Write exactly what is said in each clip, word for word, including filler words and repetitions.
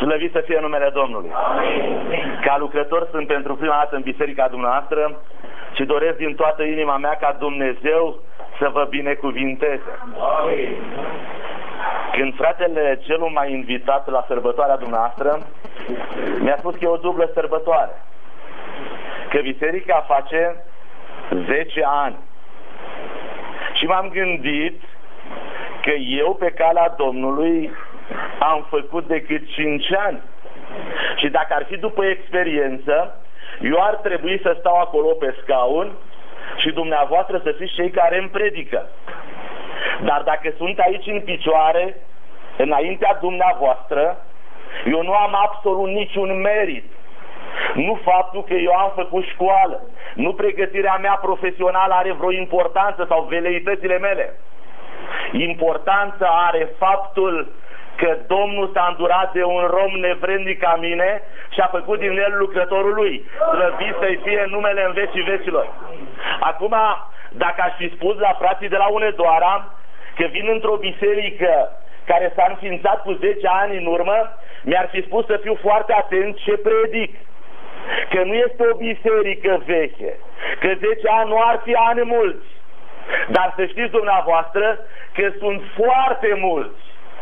Slăvit să fie numele Domnului. Amin. Ca lucrător sunt pentru prima dată în biserica dumneavoastră și doresc din toată inima mea ca Dumnezeu să vă binecuvinteze. Amin. Când fratele celul m-a invitat la sărbătoarea dumneavoastră, mi-a spus că e o dublă sărbătoare. Că biserica face zece ani. Și m-am gândit că eu pe calea Domnului am făcut decât cinci ani. Și dacă ar fi după experiență, eu ar trebui să stau acolo pe scaun și dumneavoastră să fiți cei care îmi predică. Dar dacă sunt aici în picioare, înaintea dumneavoastră, eu nu am absolut niciun merit. Nu faptul că eu am făcut școală, nu pregătirea mea profesională are vreo importanță sau veleitățile mele. Importanță are faptul că Domnul s-a îndurat de un rom nevrednic ca mine și a făcut din el lucrătorul lui. Slăvit să-i fie numele în vecii vecilor. Acum, dacă aș fi spus la frații de la Unedoara că vin într-o biserică care s-a înființat cu zece ani în urmă, mi-ar fi spus să fiu foarte atent ce predic. Că nu este o biserică veche, că zece ani nu ar fi ani mulți. Dar să știți dumneavoastră că sunt foarte mulți.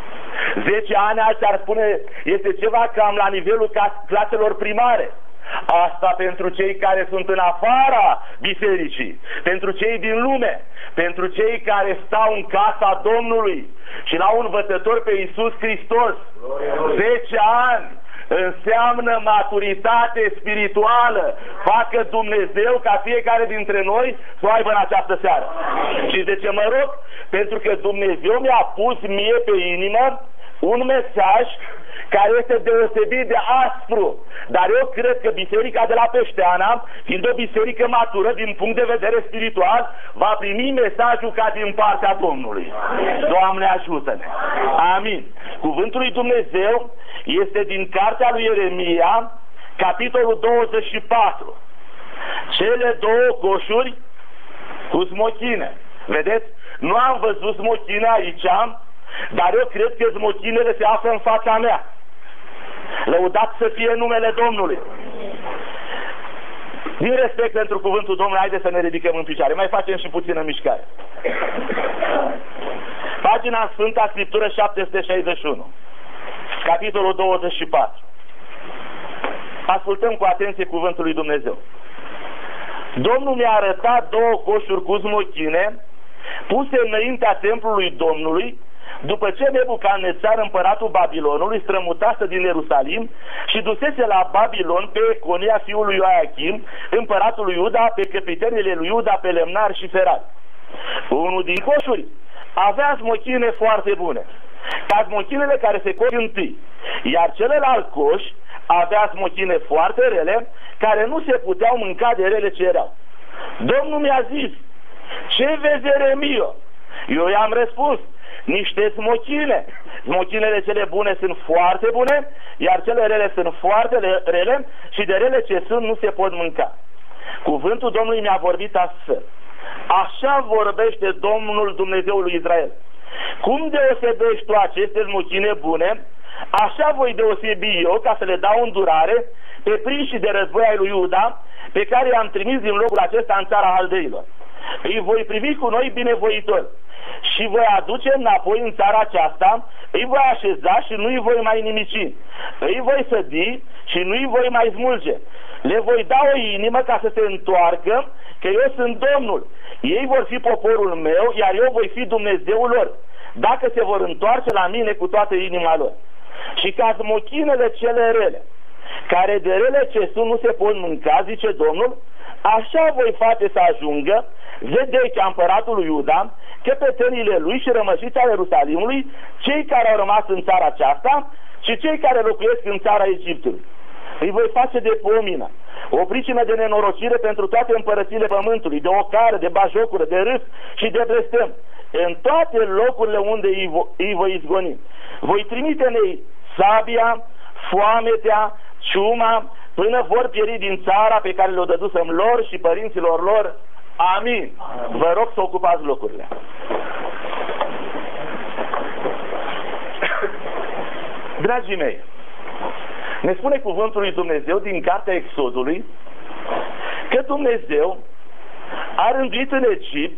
zece ani, alții ar spune, este ceva cam la nivelul claselor primare. Asta pentru cei care sunt în afara bisericii, pentru cei din lume, pentru cei care stau în casa Domnului și l-au învățător pe Iisus Hristos. zece ani înseamnă maturitate spirituală. Facă Dumnezeu ca fiecare dintre noi să o aibă în această seară. Și de ce mă rog? Pentru că Dumnezeu mi-a pus mie pe inimă un mesaj care este deosebit de aspru. Dar eu cred că biserica de la Peșteana, fiind o biserică matură din punct de vedere spiritual, va primi mesajul ca din partea Domnului. Doamne, ajută-ne! Amin. Cuvântul lui Dumnezeu este din cartea lui Ieremia, capitolul douăzeci și patru. Cele două coșuri cu smochine. Vedeți? Nu am văzut smochine aici, dar eu cred că smochinele se află în fața mea. Lăudat să fie numele Domnului. Din respect pentru cuvântul Domnului, haideți să ne ridicăm în picioare. Mai facem și puțină mișcare. Pagina Sfânta Scriptură șapte sute șaizeci și unu, capitolul douăzeci și patru. Ascultăm cu atenție cuvântul lui Dumnezeu. Domnul mi-a arătat două coșuri cu smochine puse înaintea templului Domnului, după ce Nebucadnețar, împăratul Babilonului, strămutase din Ierusalim și dusese la Babilon pe Econia, fiul lui Ioachim, împăratul lui Iuda, pe căpetenile lui Iuda, pe lemnari și ferari. Unul din coșuri avea smochine foarte bune, ca smochinele care se coc întâi, iar celălalt coș avea smochine foarte rele, care nu se puteau mânca de rele ce erau. Domnul mi-a zis: ce vezi, Ieremia? Eu i-am răspuns: niște smochine. Smochinele cele bune sunt foarte bune, iar cele rele sunt foarte rele și de rele ce sunt nu se pot mânca. Cuvântul Domnului mi-a vorbit astfel: așa vorbește Domnul Dumnezeul lui Israel. Cum deosebești tu aceste smochine bune, așa voi deosebi eu, ca să le dau îndurare pe prinși de război ai lui Iuda, pe care i-am trimis din locul acesta în țara Haldeilor. Îi voi privi cu noi binevoitori și voi aduce înapoi în țara aceasta, îi voi așeza și nu îi voi mai nimici, îi voi sădi și nu îi voi mai smulge. Le voi da o inimă ca să se întoarcă, că eu sunt Domnul. Ei vor fi poporul meu, iar eu voi fi Dumnezeul lor, dacă se vor întoarce la mine cu toată inima lor. Și ca smochinele cele rele, care de rele ce sunt nu se pot mânca, zice Domnul, așa voi face să ajungă Zedechia, împăratul lui Iuda, căpetenile lui și rămășița Ierusalimului, cei care au rămas în țara aceasta și cei care locuiesc în țara Egiptului. Îi voi face de pomină, o pricină de nenorocire pentru toate împărățile pământului, de ocară, de bajocură, de râs și de blestem, în toate locurile unde îi, vo îi voi izgoni. Voi trimite în ei sabia, foametea, ciuma, până vor pieri din țara pe care le-o dădusem lor și părinților lor. Amin. Vă rog să ocupați locurile. Dragii mei, Ne spune cuvântul lui Dumnezeu din cartea Exodului că Dumnezeu a rânduit în Egipt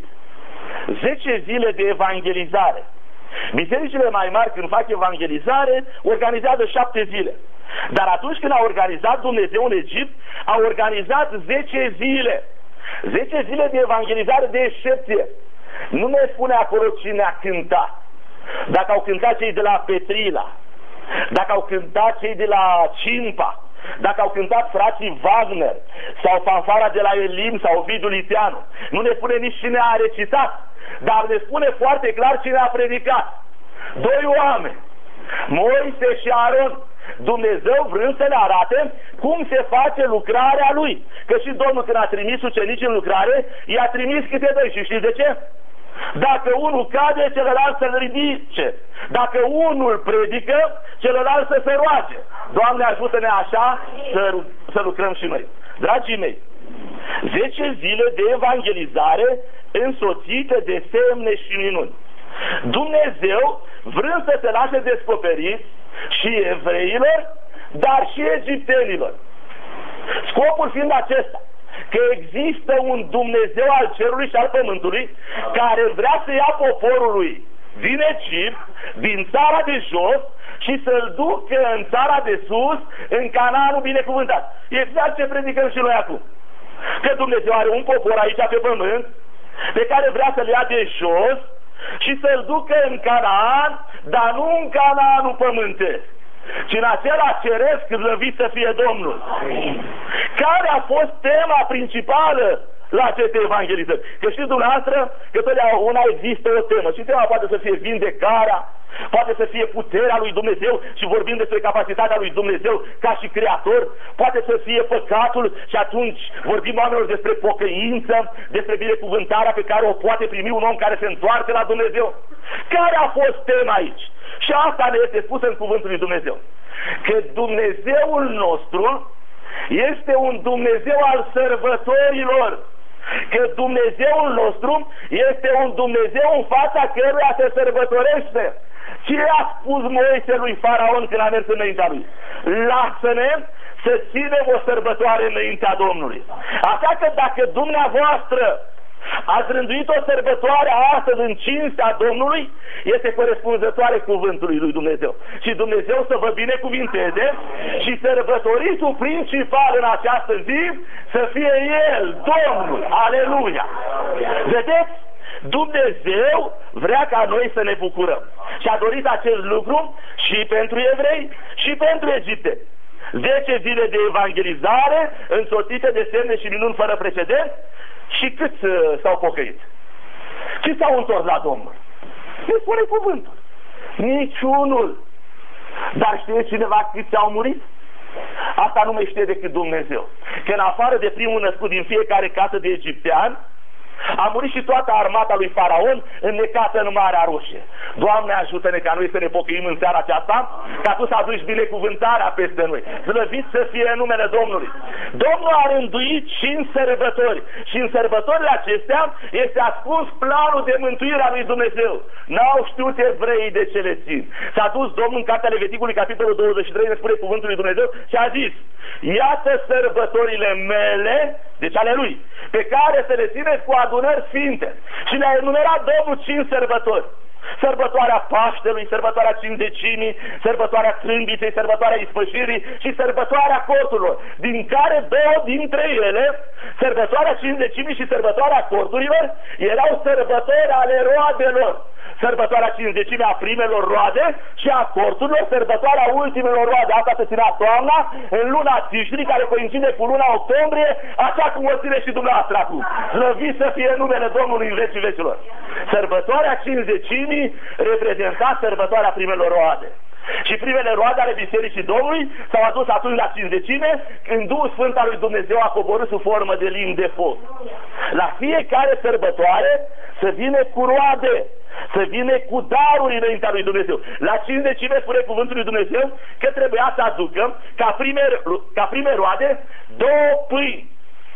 zece zile de evangelizare. Bisericile mai mari, când fac evangelizare, organizează șapte zile. Dar atunci când a organizat Dumnezeu în Egipt, a organizat zece zile. zece zile de evangelizare de excepție. Nu ne spune acolo cine a cântat. Dacă au cântat cei de la Petrila, dacă au cântat cei de la Cimpa, dacă au cântat frații Wagner sau fanfara de la Elim sau Ovidiu Liteanu, nu ne spune nici cine a recitat, dar ne spune foarte clar cine a predicat. Doi oameni, Moise și Aron, Dumnezeu vrând să ne arate cum se face lucrarea lui. Că și Domnul, când a trimis ucenici în lucrare, i-a trimis câte doi. Și știți de ce? Dacă unul cade, celălalt să-l ridice. Dacă unul predică, celălalt să se roage. Doamne, ajută-ne așa să, să lucrăm și noi. Dragii mei, zece zile de evangelizare însoțite de semne și minuni. Dumnezeu, vrând să se lase descoperit și evreilor, dar și egiptenilor. Scopul fiind acesta, că există un Dumnezeu al cerului și al pământului care vrea să ia poporul lui din Egipt, din țara de jos, și să-l ducă în țara de sus, în Canaanul binecuvântat. Exact ce predicăm și noi acum. Că Dumnezeu are un popor aici pe pământ pe care vrea să-l ia de jos și să-l ducă în Canaan, dar nu în Canaanul pământesc, ci în acela ceresc, slăvit să fie Domnul. Amin. Care a fost tema principală la aceste evangelizări? Că știți dumneavoastră că totdeauna există o temă și tema poate să fie vindecarea, poate să fie puterea lui Dumnezeu și vorbim despre capacitatea lui Dumnezeu ca și creator, poate să fie păcatul și atunci vorbim oamenilor despre pocăință, despre binecuvântarea pe care o poate primi un om care se întoarce la Dumnezeu. Care a fost tema aici? Și asta ne este spus în cuvântul lui Dumnezeu. Că Dumnezeul nostru este un Dumnezeu al sărbătorilor. Că Dumnezeul nostru este un Dumnezeu în fața căruia se sărbătorește. Ce a spus Moise lui Faraon când a mers înaintea lui? Lasă-ne să ținem o sărbătoare înaintea Domnului. Așa că dacă dumneavoastră ați rânduit o sărbătoare astăzi în cinstea Domnului, este corespunzătoare cuvântului lui Dumnezeu. Și Dumnezeu să vă binecuvinteze și sărbătoritul principal în această zi să fie El, Domnul. Aleluia! Vedeți? Dumnezeu vrea ca noi să ne bucurăm. Și a dorit acest lucru și pentru evrei și pentru egipteni. Zece zile de evangelizare însoțite de semne și minuni fără precedent. Și câți uh, s-au pocăit? Câți s-au întors la Domnul? Ne spune cuvântul. Niciunul. Dar știe cineva câți au murit? Asta nu mai știe decât Dumnezeu. Că în afară de primul născut din fiecare casă de egiptean, a murit și toată armata lui Faraon înnecată în Marea Roșie. Doamne, ajută-ne ca noi să ne pocăim în seara aceasta, ca Tu să aduci binecuvântarea peste noi. Slăvit să fie numele Domnului. Domnul a rânduit cinci sărbători și în sărbătorile acestea este ascuns planul de mântuire a lui Dumnezeu. N-au știut evreii de ce le țin. S-a dus Domnul în cartea Leviticului, capitolul douăzeci și trei, ne spune cuvântul lui Dumnezeu și a zis: iată sărbătorile mele, deci ale lui, pe care să le țineți cu adunări sfinte. Și le-a enumerat Domnul cinci sărbători. Sărbătoarea Paștelui, sărbătoarea Cincizecimii, sărbătoarea Trâmbiței, sărbătoarea Ispășirii și sărbătoarea Corturilor, din care două dintre ele, sărbătoarea Cincizecimii și sărbătoarea Corturilor, erau sărbători ale roadelor. Sărbătoarea Cincizecimii a primelor roade și a Corturilor, sărbătoarea ultimelor roade. Asta se ținea toamna, în luna Tișri, care coincide cu luna octombrie, așa cum o ține și dumneavoastră acum. Slăvit să fie numele Domnului în vecii vecilor. Sărbătoarea Cincizecimii reprezenta sărbătoarea primelor roade. Și primele roade ale Bisericii Domnului s-au adus atunci la Cincizecime, când Duhul Sfânt al lui Dumnezeu a coborât sub formă de limbi de foc. La fiecare sărbătoare să vină cu roade, să vină cu daruri înaintea lui Dumnezeu. La Cincizecime spune cuvântul lui Dumnezeu că trebuia să aducă ca prime, ca prime roade două pâini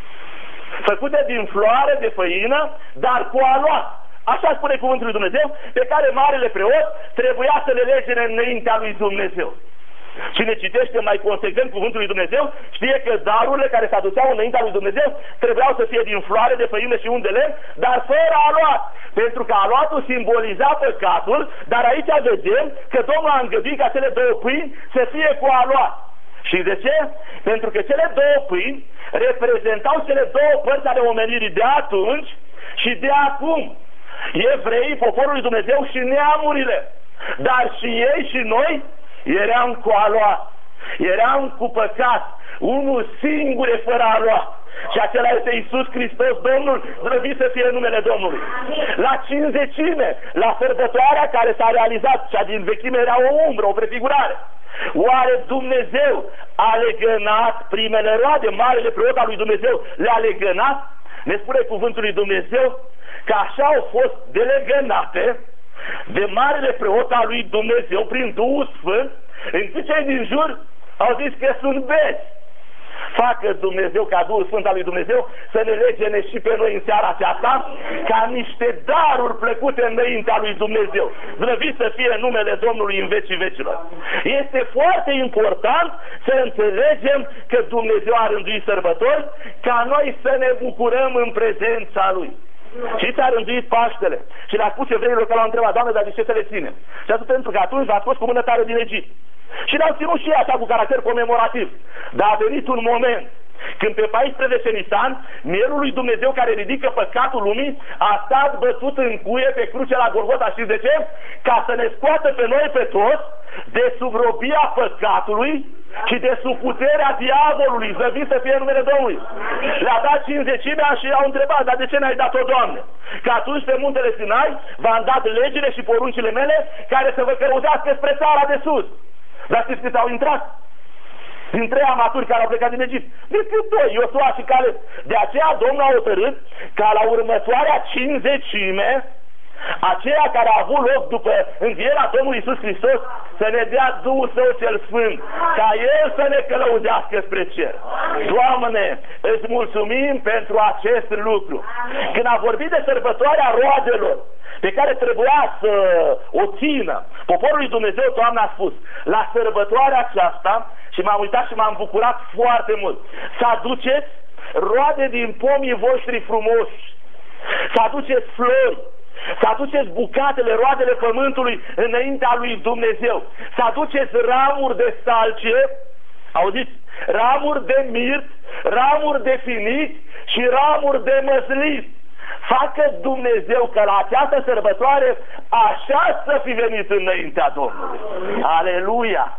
făcute din floare de făină, dar cu aluat. Așa spune cuvântul lui Dumnezeu, pe care marele preot trebuia să le lege înaintea lui Dumnezeu. Cine citește mai consecvent cuvântul lui Dumnezeu știe că darurile care se aduceau înaintea lui Dumnezeu trebuiau să fie din floare de făină și un de lemn, dar fără aluat, pentru că aluatul simboliza păcatul, dar aici vedem că Domnul a îngăduit ca cele două pâini să fie cu aluat. Și de ce? Pentru că cele două pâini reprezentau cele două părți ale omenirii de atunci și de acum. Evreii, poporul lui Dumnezeu și neamurile. Dar și ei și noi eram cu aluat. Eram cu păcat. Unul singur e fără aluat. Și acela este Iisus Hristos, Domnul, slăvit să fie numele Domnului. La cincizecime, la sărbătoarea care s-a realizat, cea din vechime era o umbră, o prefigurare. Oare Dumnezeu a legănat primele roade, marele preot al lui Dumnezeu le-a legănat? Ne spune cuvântul lui Dumnezeu că așa au fost delegănate de marele preot al lui Dumnezeu prin Duhul Sfânt, încât cei din jur au zis că sunt bezi. Facă Dumnezeu ca Duhul Sfânt al lui Dumnezeu să ne legene și pe noi în seara aceasta ca niște daruri plăcute înaintea lui Dumnezeu. Slăvit să fie numele Domnului în vecii vecilor. Este foarte important să înțelegem că Dumnezeu a rânduit sărbători ca noi să ne bucurăm în prezența Lui. Și ți-a rânduit Paștele. Și le-a spus evreilor că l-au întrebat: Doamne, dar de ce să le ținem? Și a spus: pentru că atunci v-a scos cu mână tare din Egipt. Și le-au ținut și ei așa cu caracter comemorativ. Dar a venit un moment când pe paisprezece Nisan, mielul lui Dumnezeu care ridică păcatul lumii a stat bătut în cuie pe cruce la Golgota. Știți de ce? Ca să ne scoată pe noi pe toți de sub robia păcatului și de sub puterea diavolului. Slăvit să fie numele Domnului. Le-a dat cincizecimea și i-au întrebat: dar de ce ne-ai dat-o, Doamne? Că atunci pe muntele Sinai v-am dat legile și poruncile mele care să vă călăuzească spre țara de sus. Dar știți câți au intrat? Din trei amaturi care au plecat din Egipt, decât doi, Iosua și Caleb. De aceea Domnul a hotărât ca la următoarea cincizecime, aceea care a avut loc după învierea Domnului Iisus Hristos, să ne dea Duhul Său cel Sfânt, ca El să ne călăuzească spre cer. Doamne, îți mulțumim pentru acest lucru. Când a vorbit de sărbătoarea roadelor, pe care trebuia să o țină poporul lui Dumnezeu, Doamne a spus: la sărbătoarea aceasta, și m-am uitat și m-am bucurat foarte mult, să aduceți roade din pomii voștri frumoși, să aduceți flori, să aduceți bucatele, roadele pământului înaintea lui Dumnezeu, să aduceți ramuri de salcie, auziți, ramuri de mirt, ramuri de finic și ramuri de măslin. Facă Dumnezeu că la această sărbătoare așa să fi venit înaintea Domnului. Aleluia!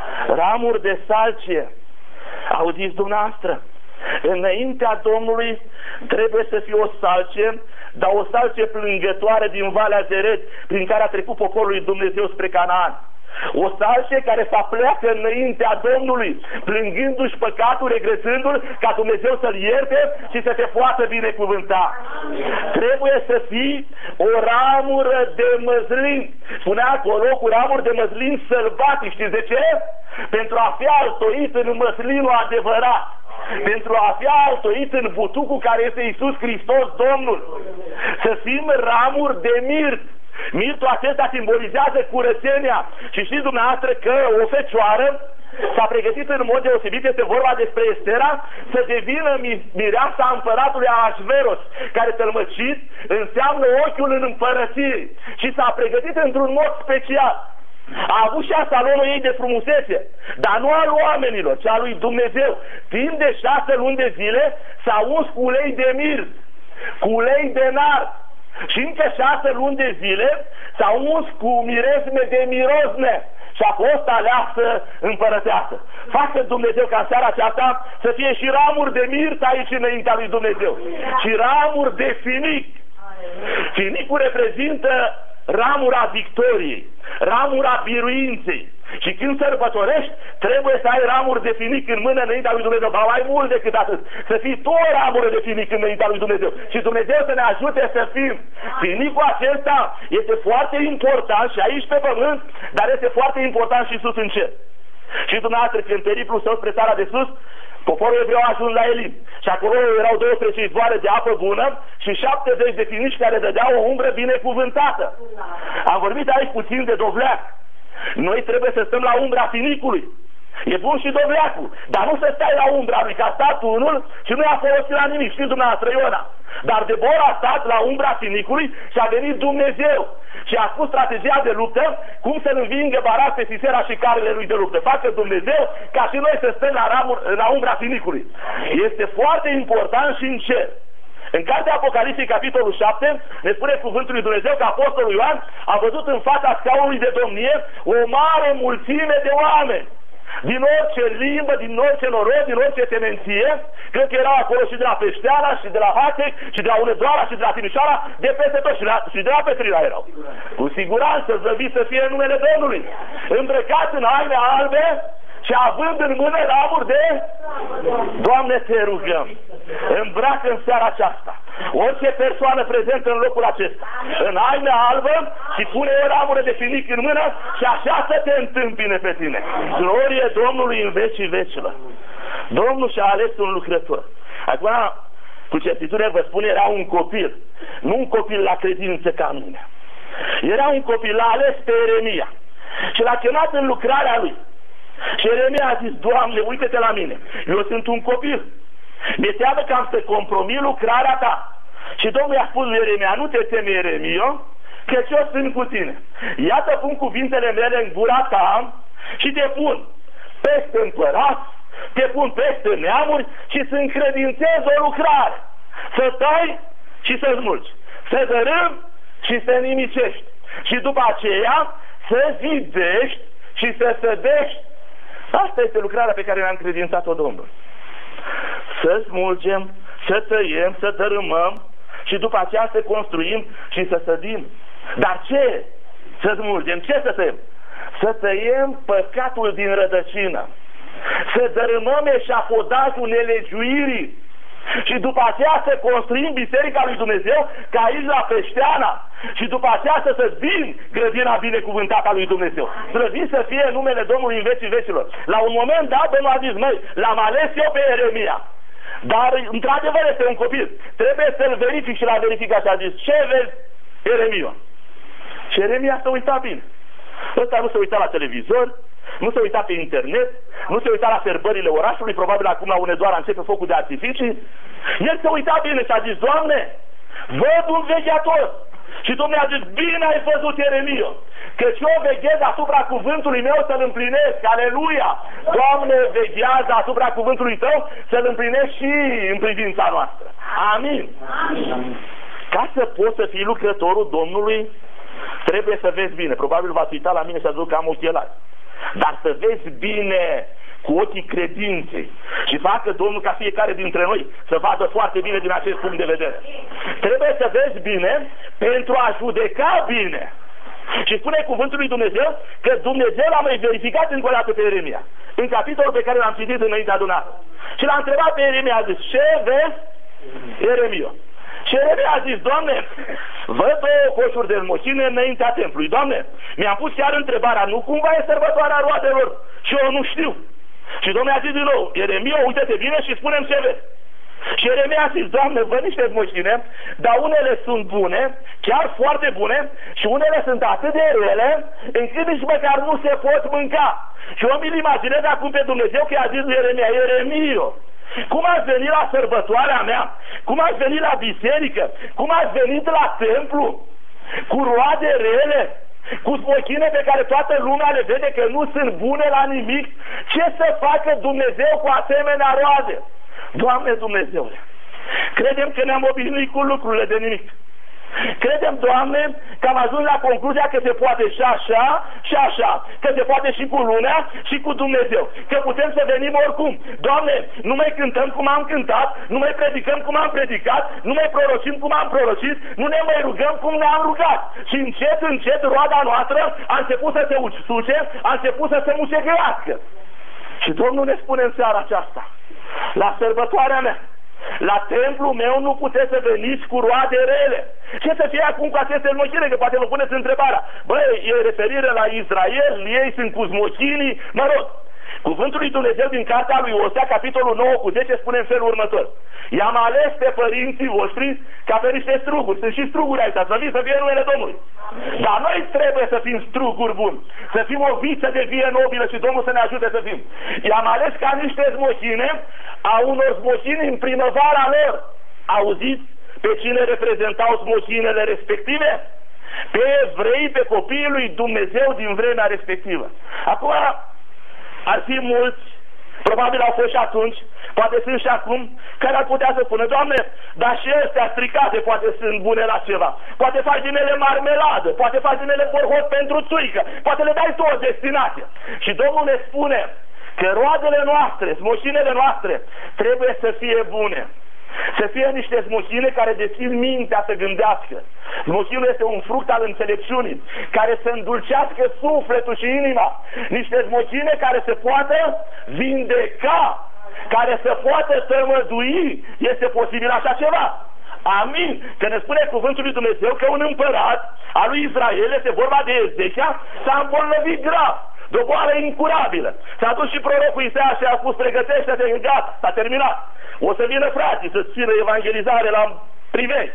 Ramuri de salcie. Auziți dumneavoastră? Înaintea Domnului trebuie să fie o salcie, dar o salcie plângătoare din Valea Zered, prin care a trecut poporul lui Dumnezeu spre Canaan. O salcie care să pleacă înaintea Domnului, plângându-și păcatul, regretându-l, ca Dumnezeu să-l ierte și să te poată binecuvânta. Trebuie să fii o ramură de măslin. Spunea acolo, cu ramuri de măslin sălbatic. Știți de ce? Pentru a fi altoit în măslinul adevărat, pentru a fi altoit în butucul care este Iisus Hristos Domnul. Să fim ramuri de mirt. Mirtul acesta simbolizează curățenia. Și știți dumneavoastră că o fecioară s-a pregătit în mod deosebit, este vorba despre Estera, să devină mireasa împăratului Ahasveros, care tălmăcit înseamnă ochiul în împărăție. Și s-a pregătit într-un mod special. A avut și salonul ei de frumusețe, dar nu al oamenilor, ci al lui Dumnezeu. Timp de șase luni de zile s-a uns cu ulei de mirt, cu ulei de nard. Și încă șase luni de zile s-au uns cu miresme de mirosne și a fost aleasă împărăteasă. Facă Dumnezeu ca în seara aceasta să fie și ramuri de mirt aici înaintea lui Dumnezeu și ramuri de finic. Finicul reprezintă ramura victoriei, ramura biruinței. Și când sărbătorești, trebuie să ai ramuri de finic în mână înaintea lui Dumnezeu, dar mai mult decât atât, să fii tu o ramură de finic înaintea lui Dumnezeu. Și Dumnezeu să ne ajute să fim. Finicul acesta este foarte important și aici pe pământ, dar este foarte important și sus în cer. Și dumneavoastră, când periplul său spre țara de sus, poporul evreu a ajuns la Elim. Și acolo erau douăsprezece izvoare de apă bună și șaptezeci de finici care dădeau o umbră binecuvântată. Am vorbit aici puțin de dovleac. Noi trebuie să stăm la umbra finicului. E bun și dobleacul, dar nu să stai la umbra lui, că a stat unul și nu i-a folosit la nimic, știți dumneavoastră, Iona. Dar Debora a stat la umbra finicului și a venit Dumnezeu și a spus strategia de luptă, cum să-l învingă Barak pe Sisera și carele lui de luptă. Facă Dumnezeu ca și noi să stăm la, ramur, la umbra finicului. Este foarte important și în cer. În cartea Apocalipsei, capitolul șapte, ne spune cuvântul lui Dumnezeu că apostolul Ioan a văzut în fața scaunului de domnie o mare mulțime de oameni. Din orice limbă, din orice norod, din orice semenție, cred că erau acolo și de la Peșteana, și de la Hatec, și de la Unedoara, și de la Timișoara, de peste tot, și, la, și de la Petrina erau. Cu siguranță, zăviți să fie numele Domnului, îmbrăcați în haine albe și având în mână ramuri de... Doamne, te rugăm, îmbracă în seara aceasta orice persoană prezentă în locul acesta în haine albă și pune o ramură de finic în mână și așa să te întâmpine pe tine. Glorie Domnului în vecii vecilor. Domnul și-a ales un lucrător. Acum, cu certitudine vă spun, era un copil, nu un copil la credință ca mine. Era un copil, l-a ales pe Ieremia și l-a chemat în lucrarea lui. Și Ieremia a zis: Doamne, uite-te la mine, eu sunt un copil, mi-e teamă că am să compromi lucrarea ta. Și Domnul i-a spus lui Ieremia: nu te teme, Ieremio, că eu sunt cu tine. Iată, pun cuvintele mele în gura ta și te pun peste împărați, te pun peste neamuri și să încredințez o lucrare. Să tai și să smulgi, să dărâm și să nimicești, și după aceea să zidești și să sădești. Asta este lucrarea pe care ne-a încredințat-o Domnul. Să smulgem, să tăiem, să dărâmăm și după aceea să construim și să sădim. Dar ce să smulgem? Ce să tăiem? Să tăiem păcatul din rădăcină, să dărâmăm eșafodajul nelegiuirii și după aceea să construim Biserica lui Dumnezeu ca aici la Peșteana și după aceea să sădim grădina binecuvântată a lui Dumnezeu. Slăvit să fie numele Domnului în vecii vecilor. La un moment dat Domnul a zis: măi, l-am ales eu pe Ieremia, dar într-adevăr este un copil, trebuie să-l verific. Și l-a verificat și a zis: ce vezi, Ieremia? Și Ieremia s-a uitat bine. Ăsta nu se uita la televizor, nu se uita pe internet, nu se uita la sărbările orașului, probabil acum la Unedoara începe focul de artificii. El se uita bine și a zis: Doamne, văd un vegheator. Și Domnul a zis: bine ai văzut, Ieremia, căci eu veghez asupra cuvântului meu să-l împlinesc. Aleluia! Doamne, veghează asupra cuvântului tău să-l împlinesc și în privința noastră. Amin. Amin. Ca să poți să fii lucrătorul Domnului, trebuie să vezi bine. Probabil v-ați uitat la mine și ați văzut că am ochelari. Dar să vezi bine cu ochii credinței și facă Domnul ca fiecare dintre noi să vadă foarte bine din acest punct de vedere. Trebuie să vezi bine pentru a judeca bine. Și spune cuvântul lui Dumnezeu că Dumnezeu l-a mai verificat încă o dată pe Ieremia în capitolul pe care l-am citit înaintea adunată. Și l-a întrebat pe Ieremia, a zis: ce vezi, Ieremia? Și Ieremia a zis: Doamne, văd două coșuri de smochine înaintea templului. Doamne, mi-am pus chiar întrebarea, nu cumva e sărbătoarea roadelor și eu nu știu? Și Domnul a zis din nou: Ieremia, uite-te bine și spune-mi ce vezi. Și Ieremia a zis: Doamne, văd niște smochine, dar unele sunt bune, chiar foarte bune, și unele sunt atât de rele încât nici măcar nu se pot mânca. Și eu mi-l imaginez acum pe Dumnezeu că i-a zis lui Ieremia: Ieremia, cum ați venit la sărbătoarea mea? Cum ați venit la biserică? Cum ați venit la templu? Cu roade rele? Cu smochine pe care toată lumea le vede că nu sunt bune la nimic? Ce să facă Dumnezeu cu asemenea roade? Doamne Dumnezeule, credem că ne-am obișnuit cu lucrurile de nimic. Credem, Doamne, că am ajuns la concluzia că se poate și așa și așa, că se poate și cu lumea și cu Dumnezeu, că putem să venim oricum. Doamne, nu mai cântăm cum am cântat, nu mai predicăm cum am predicat, nu mai prorocim cum am prorocit, nu ne mai rugăm cum ne-am rugat. Și încet, încet, roada noastră a început să se usuce, a început să se mușegăiască. Și Domnul ne spune în seara aceasta: la sărbătoarea mea, la templul meu nu puteți să veniți cu roade rele. Ce să fie acum cu aceste smochine? Că poate vă puneți întrebarea: băi, e referire la Israel, ei sunt cu smochinii, mă rog. Cuvântul lui Dumnezeu din cartea lui Osea, capitolul nouă cu zece, spune în felul următor: i-am ales pe părinții voștri ca pe niște struguri. Sunt și struguri aici, să vii să fie numele Domnului. Dar noi trebuie să fim struguri buni, să fim o viță de vie nobilă și Domnul să ne ajute să fim. I-am ales ca niște smochine a unor smochini în primăvara lor. Auziți pe cine reprezentau smochinele respective? Pe evrei, pe copiii lui Dumnezeu din vremea respectivă. Acum, ar fi mulți, probabil au fost și atunci, poate sunt și acum, care ar putea să spună: Doamne, dar și astea stricate poate sunt bune la ceva. Poate faci din ele marmeladă, poate faci din ele borhot pentru țuică, poate le dai tu o destinație. Și Domnul ne spune că roadele noastre, smoșinele noastre, trebuie să fie bune. Să fie niște smochine care dețin mintea să gândească. Smochinul este un fruct al înțelepciunii, care să îndulcească sufletul și inima. Niște smochine care se poată vindeca, care să poată tămădui. Este posibil așa ceva? Amin. Că ne spune cuvântul lui Dumnezeu că un împărat al lui Israel, este vorba de Ezechia, s-a îmbolnăvit grav de o boală incurabilă. S-a dus și prorocul Isaia și a spus: pregătește-te, gata, s-a terminat. O să vină frații să-ți țină evangelizare la privezi.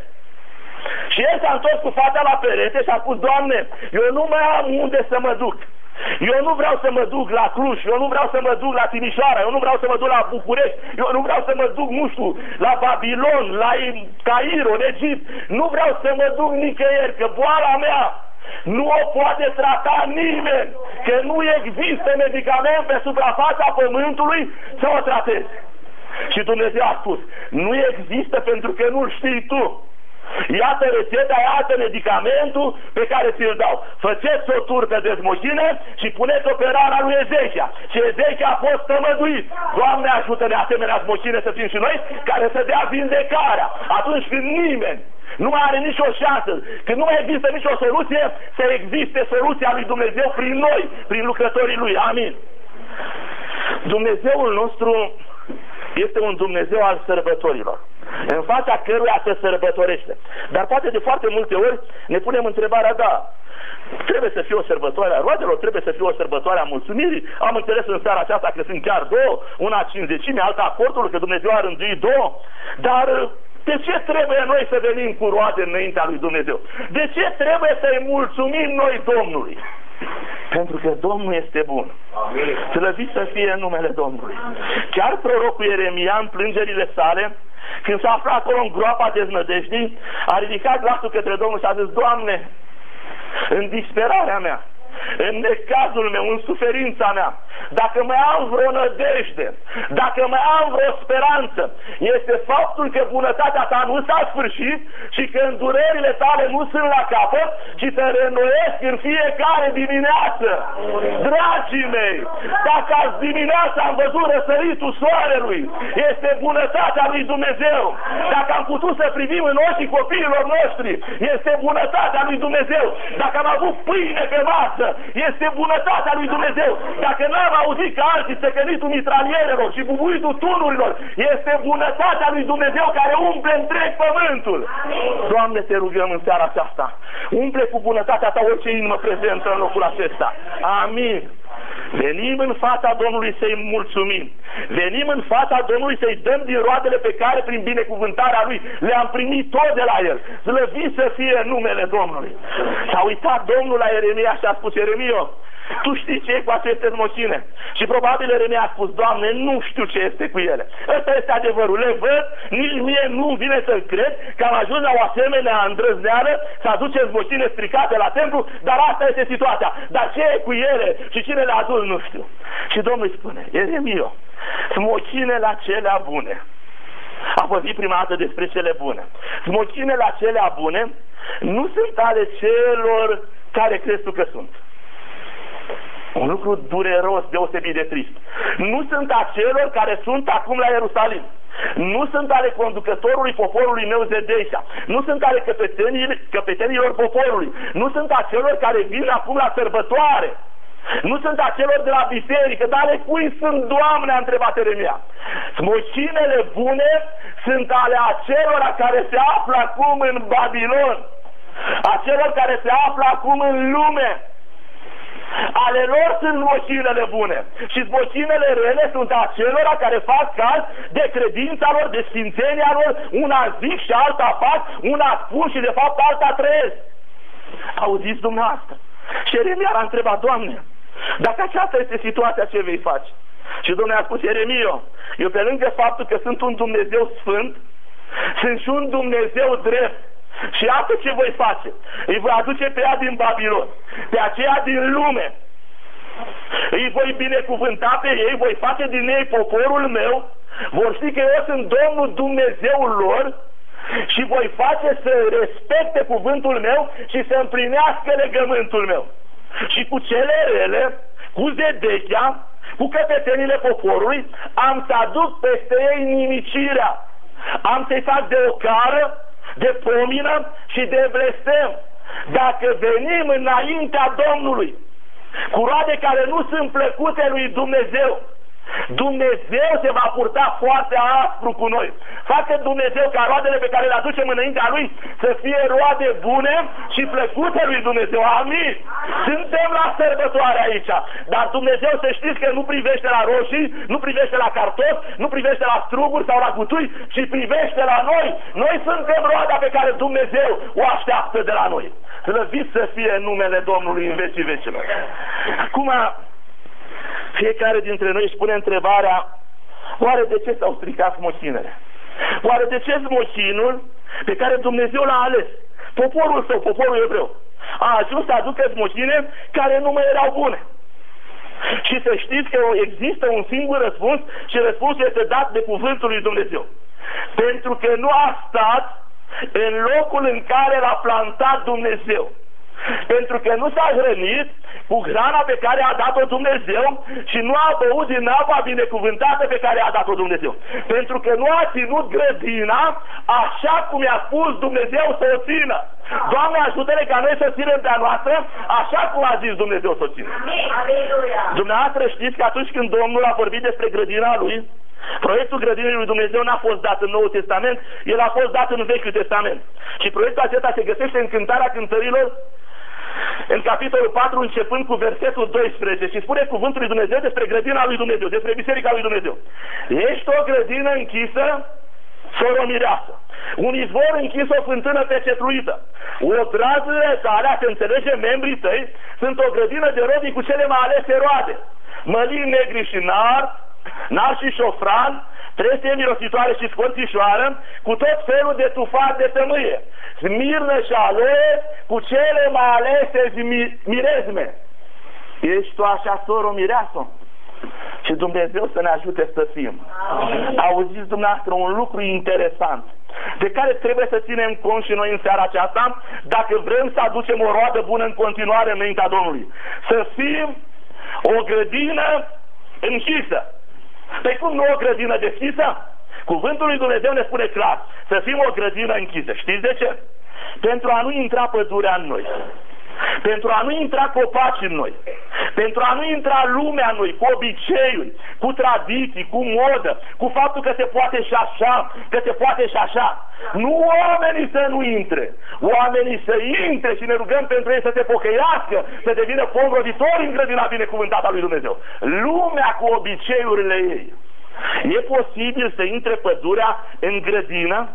Și el s-a întors cu fața la perete și a spus: Doamne, eu nu mai am unde să mă duc. Eu nu vreau să mă duc la Cluj, eu nu vreau să mă duc la Timișoara, eu nu vreau să mă duc la București, eu nu vreau să mă duc, nu știu, la Babilon, la Cairo, în Egipt. Nu vreau să mă duc nicăieri, că boala mea nu o poate trata nimeni, că nu există medicament pe suprafața pământului să o trateze. Și Dumnezeu a spus: nu există pentru că nu-l știi tu. Iată rețeta, iată medicamentul pe care ți-l dau. Făceți o turcă de smochine și puneți-o pe rana lui Ezechia. Și Ezechia a fost tămăduit. Doamne, ajută-ne asemenea smochine să fim și noi, care să dea vindecarea atunci când nimeni nu mai are nicio șansă, când nu mai există nicio soluție, să existe soluția lui Dumnezeu prin noi, prin lucrătorii lui. Amin. Dumnezeul nostru este un Dumnezeu al sărbătorilor, în fața căruia se sărbătorește. Dar poate de foarte multe ori ne punem întrebarea: da, trebuie să fie o sărbătoare a roadelor, trebuie să fie o sărbătoare a mulțumirii. Am înțeles în seara aceasta că sunt chiar două, una cincizecime, alta acordul, că Dumnezeu a rânduit două. Dar de ce trebuie noi să venim cu roade înaintea lui Dumnezeu? De ce trebuie să-i mulțumim noi Domnului? Pentru că Domnul este bun. Slăvit să fie numele Domnului. Chiar prorocul Ieremia, în plângerile sale, când s-a aflat acolo în groapa deznădejdii, a ridicat glasul către Domnul și a zis: Doamne, în disperarea mea, în necazul meu, în suferința mea, dacă mai am vreo nădejde, dacă mai am vreo speranță, este faptul că bunătatea ta nu s-a sfârșit și că îndurerile tale nu sunt la capăt, ci te reînnoiesc în fiecare dimineață. Dragii mei, dacă azi dimineața am văzut răsăritul soarelui, este bunătatea lui Dumnezeu. Dacă am putut să privim în ochii copiilor noștri, este bunătatea lui Dumnezeu. Dacă am avut pâine pe masă, este bunătatea lui Dumnezeu. Dacă n-am auzit că alții secănitul mitralierelor și bubuitul tunurilor, este bunătatea lui Dumnezeu care umple întreg pământul. Doamne, te rugăm în seara aceasta, umple cu bunătatea ta orice inimă prezentă în locul acesta. Amin. Venim în fața Domnului să-i mulțumim. Venim în fața Domnului să-i dăm din roadele pe care, prin binecuvântarea Lui, le-am primit tot de la El. Slăvit să fie numele Domnului. S-a uitat Domnul la Ieremia și a spus: Ieremio, tu știi ce e cu aceste smochine? Și probabil Ieremia a spus: Doamne, nu știu ce este cu ele. Ăsta este adevărul. Le văd, nici mie nu vine să cred că am ajuns la o asemenea îndrăzneală să aducem smochine stricate la templu, dar asta este situația. Dar ce e cu ele și cine le-a adus, nu știu. Și Domnul îi spune: Ieremio, smochinele acelea bune. A vorbit prima dată despre cele bune. Smochinele acelea bune nu sunt ale celor care crezi tu că sunt. Un lucru dureros, deosebit de trist. Nu sunt a celor care sunt acum la Ierusalim. Nu sunt ale conducătorului poporului meu Zedeșa. Nu sunt ale căpetenilor, căpetenilor poporului. Nu sunt a celor care vin acum la sărbătoare. Nu sunt a celor de la biserică. Dar ale cui sunt, Doamne? A întrebat Ieremia. Smochinele bune sunt ale acelora care se află acum în Babilon, acelor care se află acum în lume. Ale lor sunt moșinele bune și moșinele rele sunt acelora care fac caz de credința lor, de sfințenia lor, una zic și alta fac, una spun și de fapt alta trăiesc. Auziți dumneavoastră? Și Ieremia a întrebat: Doamne, dacă aceasta este situația, ce vei face? Și Domnul a spus: Ieremio, eu pe lângă faptul că sunt un Dumnezeu sfânt, sunt și un Dumnezeu drept. Și iată ce voi face: îi voi aduce pe ea din Babilon, pe aceea din lume, îi voi binecuvânta pe ei, voi face din ei poporul meu, vor ști că eu sunt Domnul Dumnezeul lor și voi face să respecte cuvântul meu și să împlinească legământul meu. Și cu cele rele, cu Zedechia, cu căpetenile poporului, am să aduc peste ei nimicirea, am să-i fac de ocară, de pomină și de blestem. Dacă venim înaintea Domnului cu roade care nu sunt plăcute lui Dumnezeu, Dumnezeu se va purta foarte aspru cu noi. Facă Dumnezeu ca roadele pe care le aducem înaintea Lui să fie roade bune și plăcute lui Dumnezeu. Amin. Suntem la sărbătoare aici, dar Dumnezeu, să știți că nu privește la roșii, nu privește la cartofi, nu privește la struguri sau la gutui, ci privește la noi. Noi suntem roada pe care Dumnezeu o așteaptă de la noi. Slăvit să fie numele Domnului în vecii vecilor. Acum, fiecare dintre noi își pune întrebarea: oare de ce s-au stricat smocinele? Oare de ce smochinul pe care Dumnezeu l-a ales, poporul său, poporul evreu, a ajuns să aducă smochine care nu mai erau bune? Și să știți că există un singur răspuns și răspunsul este dat de cuvântul lui Dumnezeu. Pentru că nu a stat în locul în care l-a plantat Dumnezeu. Pentru că nu s-a hrănit cu hrana pe care a dat-o Dumnezeu și nu a băut din apa binecuvântată pe care a dat-o Dumnezeu. Pentru că nu a ținut grădina așa cum i-a spus Dumnezeu să o țină. Doamne, ajută-ne ca noi să ținem de-a noastră așa cum a zis Dumnezeu să o țină. Dumneavoastră știți că atunci când Domnul a vorbit despre grădina Lui, proiectul grădinii lui Dumnezeu n-a fost dat în Noul Testament, el a fost dat în Vechiul Testament. Și proiectul acesta se găsește în Cântarea Cântărilor, în capitolul patru, începând cu versetul doisprezece, și spune cuvântul lui Dumnezeu despre grădina lui Dumnezeu, despre biserica lui Dumnezeu. Ești o grădină închisă, soră mireasă, un izvor închis, o fântână pecetluită, o drază care, a te înțelege membrii tăi, sunt o grădină de rodii cu cele mai alese roade, mălin negri și nard, nar și șofran, trestie mirositoare și scorțișoară, cu tot felul de tufat de tămâie, smirnă și aloe, cu cele mai alese mirezme. Ești tu așa, soră mireasă? Și Dumnezeu să ne ajute să fim. Amin. Auziți dumneavoastră un lucru interesant de care trebuie să ținem cont și noi în seara aceasta, dacă vrem să aducem o roadă bună în continuare înaintea Domnului. Să fim o grădină închisă. Păi cum nu o grădină deschisă? Cuvântul lui Dumnezeu ne spune clar: să fim o grădină închisă. Știți de ce? Pentru a nu intra pădurea în noi, pentru a nu intra copaci în noi, pentru a nu intra lumea în noi, cu obiceiuri, cu tradiții, cu modă, cu faptul că se poate și așa, că se poate și așa. Nu oamenii să nu intre, oamenii să intre și ne rugăm pentru ei să se pocăiască, să devină pom roditori în grădina binecuvântată a lui Dumnezeu. Lumea cu obiceiurile ei. E posibil să intre pădurea în grădină?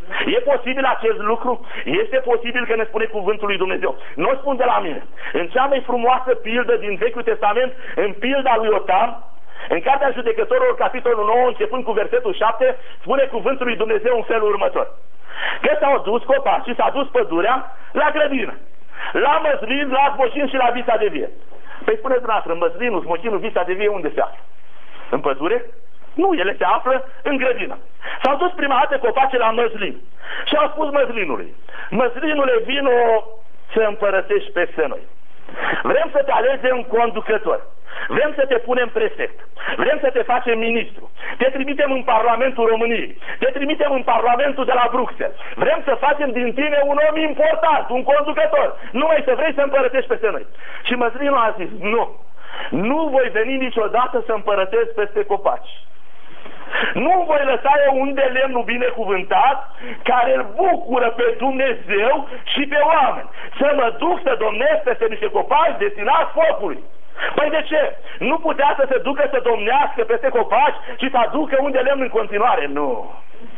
E posibil acest lucru? Este posibil, că ne spune cuvântul lui Dumnezeu. Nu o spun de la mine. În cea mai frumoasă pildă din Vechiul Testament, în pilda lui Iotam, în Cartea Judecătorilor, capitolul nouă, începând cu versetul șapte, spune cuvântul lui Dumnezeu în felul următor: că s-au dus copacii, s-a dus pădurea la grădină, la măslin, la smochin și la vița de vie. Păi spuneți dumneavoastră, măslinul, smochinul, vița de vie unde se află? În pădure? Nu, ele se află în grădină. S-au dus prima dată copacii la măslin și au spus măslinului: măslinule, vino să împărătești peste noi. Vrem să te alegem conducător, vrem să te punem prefect, vrem să te facem ministru, te trimitem în Parlamentul României, te trimitem în Parlamentul de la Bruxelles, vrem să facem din tine un om important, un conducător, numai să vrei să împărătești peste noi. Și măslinul a zis: nu, nu voi veni niciodată să împărătesc peste copaci. Nu voi lăsa eu unde lemnul binecuvântat, care îl bucură pe Dumnezeu și pe oameni. Să mă duc să domnesc peste niște copaci destinați focului. Păi de ce? Nu putea să se ducă să domnească peste copaci și să aducă unde lemn în continuare? Nu.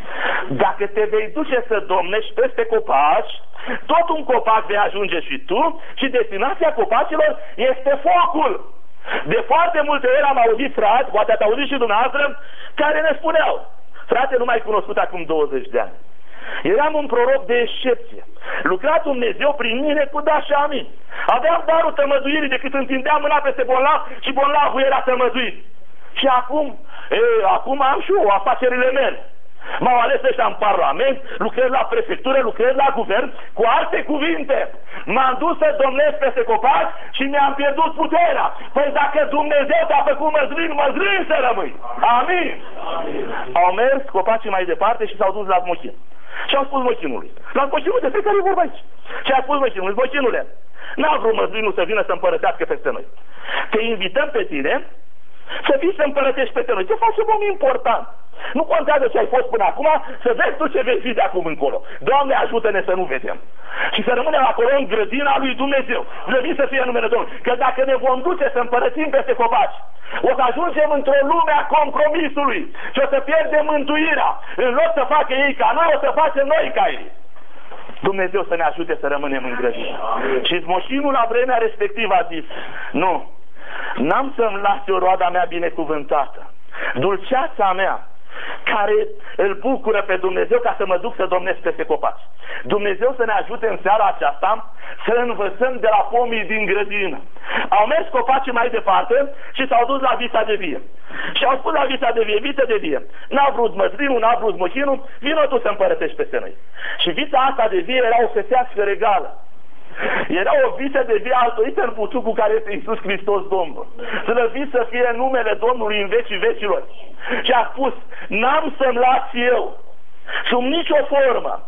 Dacă te vei duce să domnești peste copaci, tot un copac vei ajunge și tu și destinația copacilor este focul. De foarte multe ori am auzit frați, poate ați auzit și dumneavoastră, care ne spuneau: frate, nu m-ai cunoscut acum douăzeci de ani. Eram un proroc de excepție. Lucra Dumnezeu prin mine cu da și amin. Aveam darul tămăduirii, decât întindeam mâna peste bolnav și bolnavul era tămăduit. Și acum, e, acum am și eu afacerile mele. M-au ales ăștia în parlament, lucrez la prefectură, lucrez la guvern. Cu alte cuvinte, m-am dus să domnesc peste copaci și mi-am pierdut puterea. Păi dacă Dumnezeu te-a făcut măzlin, măzlin să rămâi. Amin. Amin. Au mers copacii mai departe și s-au dus la smochin. Și au spus smochinului: la smochinul despre care e vorba aici. Și a spus smochinului: smochinule, n-a vrut măzlinul să vină să împărătească peste noi. Te invităm pe tine să vii să împărătești peste noi. Ce facem om important? Nu contează ce ai fost până acum, să vezi tu ce vei fi de acum încolo. Doamne, ajută-ne să nu vedem. Și să rămânem acolo în grădina lui Dumnezeu. Vrem să fie numele Domnului. Că dacă ne vom duce să împărățim peste copaci, o să ajungem într-o lume a compromisului și o să pierdem mântuirea. În loc să facă ei ca noi, o să facem noi ca ei. Dumnezeu să ne ajute să rămânem în grădină. Și smoșinul la vremea respectivă a zis: nu, n-am să-mi las eu roada mea binecuvântată, dulceața mea, care îl bucură pe Dumnezeu, ca să mă duc să domnesc peste copaci. Dumnezeu să ne ajute în seara aceasta să învățăm de la pomii din grădină. Au mers copacii mai departe și s-au dus la vița de vie. Și au spus la vița de vie: viță de vie, n-a vrut măslinul, n-a vrut smochinul, vină tu să împărătești peste noi. Și vița asta de vie era o fetească regală. Era o viță de vie altorită în butucul care este Iisus Hristos Domnul. Slăvit să fie numele Domnului în vecii vecilor. Și a spus: n-am să-mi las eu sub nicio formă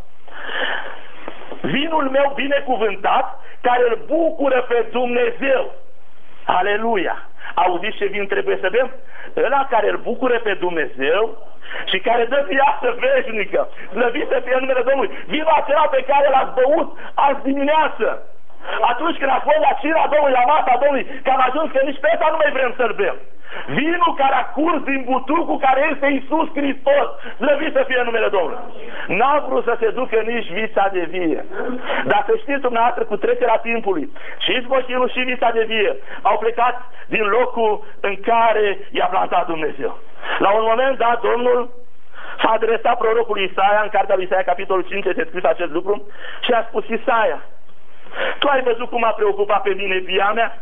vinul meu binecuvântat, care îl bucură pe Dumnezeu. Aleluia! Auziți ce vin trebuie să bem? Ăla care îl bucură pe Dumnezeu și care dă viață veșnică. Slăvit să fie numele Domnului. Vinul acela pe care l-ați băut azi dimineață, atunci când ați fost la cina Domnului, la masa Domnului, că am ajuns că nici pe ăsta nu mai vrem să-l bem. Vinul care a curs din butucul care este Iisus Hristos, slăvit să fie numele Domnului. N-a vrut să se ducă nici vița de vie. Dar să știți dumneavoastră, cu trecerea timpului, și smochinul și vița de vie au plecat din locul în care i-a plantat Dumnezeu. La un moment dat, Domnul s-a adresat prorocului Isaia, în cartea lui Isaia, capitolul cinci, este scris acest lucru, și a spus: Isaia, tu ai văzut cum a preocupat pe mine via mea?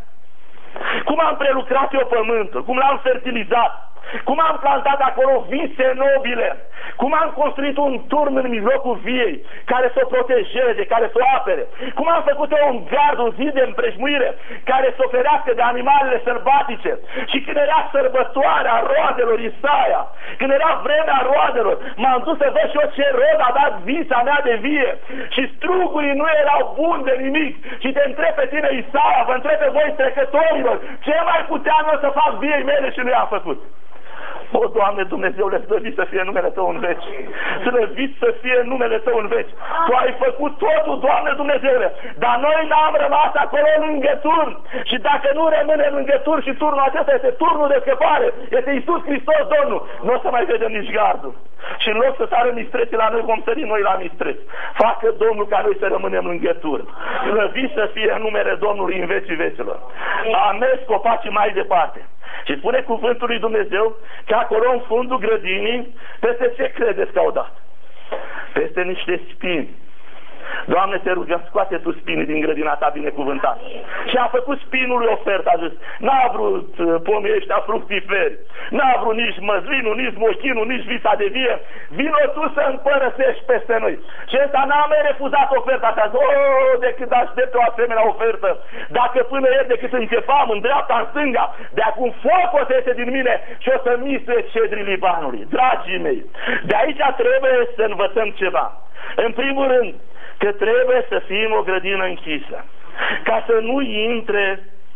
Cum am prelucrat eu pământul, cum l-am fertilizat, cum am plantat acolo vise nobile, cum am construit un turn în mijlocul viei care să o protejeze, să o apere, cum am făcut eu un gard, un zid de împrejmuire care să o ferească de animalele sălbatice. Și când era sărbătoarea roadelor, Isaia, când era vremea roadelor, m-am dus să văd și eu ce rod a dat vița mea de vie și strugurii nu erau buni de nimic. Și te întreb pe tine, Isaia, vă întreb pe voi, trecătorilor, ce mai puteam eu să fac viei mele și nu i-am făcut? O, Doamne Dumnezeule, slăvit să fie numele Tău în veci. Slăvit să fie numele Tău în veci. Tu ai făcut totul, Doamne Dumnezeule, dar noi n-am rămas acolo lângă turn. Și dacă nu rămânem lângă turn, și turnul acesta este turnul de scăpare, este Iisus Hristos Domnul, nu o să mai vedem nici gardul. Și în loc să sară mistreții la noi, vom sări noi la mistreți. Facă Domnul ca noi să rămânem lângă turn. Slăvit să fie numele Domnului în vecii vecilor. A mers copacii mai departe. Și spune cuvântul lui Dumnezeu că acolo în fundul grădinii, peste ce credeți că au dat? Peste niște spini. Doamne, te rugăm, scoate tu spinii din grădina ta binecuvântată. Și a făcut spinului ofertă, a zis: n-a vrut pomii ăștia fructiferi, n-a vrut nici măslinul, nici smochinul, nici vița de vie, vino tu să împărăsești peste noi. Și ăsta n-a mai refuzat oferta, și a zis: o, decât aștept o asemenea ofertă, dacă până ieri decât începam în dreapta, în stânga, de acum foc o să iese din mine și o să misuie cedrii Libanului. Dragii mei, de aici trebuie să învățăm ceva. În primul rând, că trebuie să fim o grădină închisă, ca să nu intre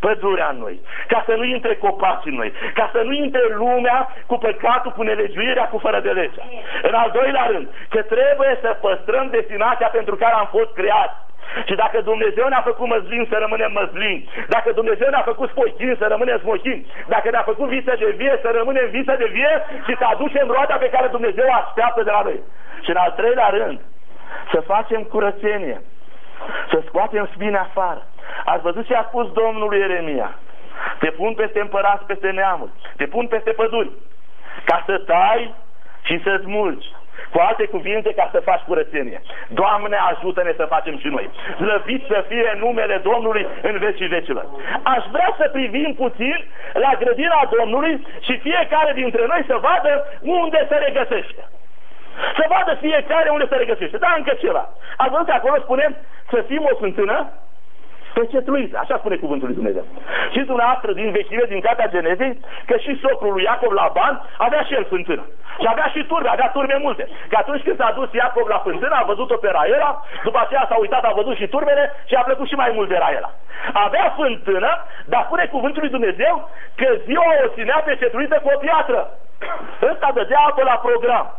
pădurea în noi, ca să nu intre copaci în noi, ca să nu intre lumea cu păcatul, cu nelegiuirea, cu fără de legea. În al doilea rând, că trebuie să păstrăm destinația pentru care am fost creați. Și dacă Dumnezeu ne-a făcut măslin, să rămânem măslini. Dacă Dumnezeu ne-a făcut smochini, să rămânem smochini. Dacă ne-a făcut viță de vie, să rămânem viță de vie și să aducem roada pe care Dumnezeu o așteaptă de la noi. Și în al treilea rând, să facem curățenie, să scoatem spine afară. Ați văzut ce a spus Domnul lui Ieremia? Te pun peste împărați, peste neamuri, te pun peste păduri, ca să tai și să smulgi. Cu alte cuvinte, ca să faci curățenie. Doamne, ajută-ne să facem și noi. Slăvit să fie numele Domnului în vecii vecilor. Aș vrea să privim puțin la grădina Domnului și fiecare dintre noi să vadă unde se regăsește. Să vadă fiecare unde se regăsește. Da, încă ceva. Ați văzut acolo, spunem, să fim o fântână pecetluită. Așa spune cuvântul lui Dumnezeu. Și dumneavoastră din vechime, din cartea Genezei, că și socrul lui Iacov Laban avea și el fântână. Și avea și turme, avea turme multe. Că atunci când s-a dus Iacov la fântână, a văzut-o pe Raela, după aceea s-a uitat, a văzut și turmele și a plăcut și mai mult de Raela. Avea fântână, dar spune cuvântul lui Dumnezeu că ziua o ținea pecetluită cu o piatră. Ăsta dădea apă la program.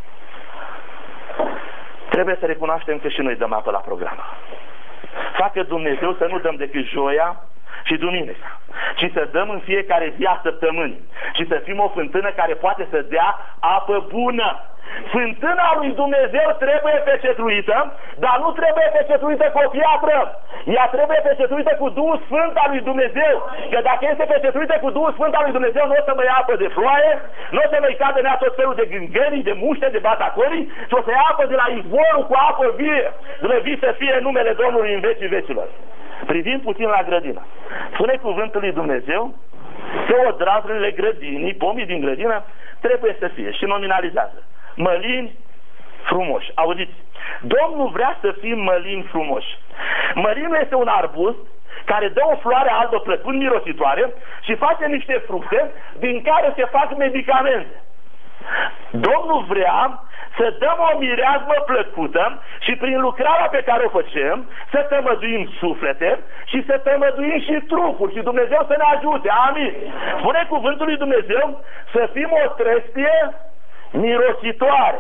Trebuie să recunoaștem că și noi dăm apă la program. Facă Dumnezeu să nu dăm decât joia și duminica, ci să dăm în fiecare zi a săptămânii și să fim o fântână care poate să dea apă bună. Fântâna lui Dumnezeu trebuie pecetluită, dar nu trebuie pecetluită cu o piatră. Ea trebuie pecetluită cu Duhul Sfânt al lui Dumnezeu. Că dacă este pecetluită cu Duhul Sfânt al lui Dumnezeu, nu o să mai ia apă de ploaie, nu o să mai cadă nea tot felul de gângării, de muște, de batacorii, ci o să ia apă de la izvorul cu apă vie. Slăvit să fie numele Domnului în vecii vecilor. Privim puțin la grădină. Spune cuvântul lui Dumnezeu că odrazele grădinii, pomii din grădină, trebuie să fie și nominalizează mălini frumoși. Auziți, Domnul vrea să fim mălini frumoși. Mălinul este un arbust care dă o floare albă plăcând mirositoare și face niște fructe din care se fac medicamente. Domnul vrea să dăm o mireasmă plăcută și prin lucrarea pe care o facem să tămăduim suflete și să tămăduim și trupuri și Dumnezeu să ne ajute. Amin. Spune cuvântul lui Dumnezeu să fim o trestie mirositoare.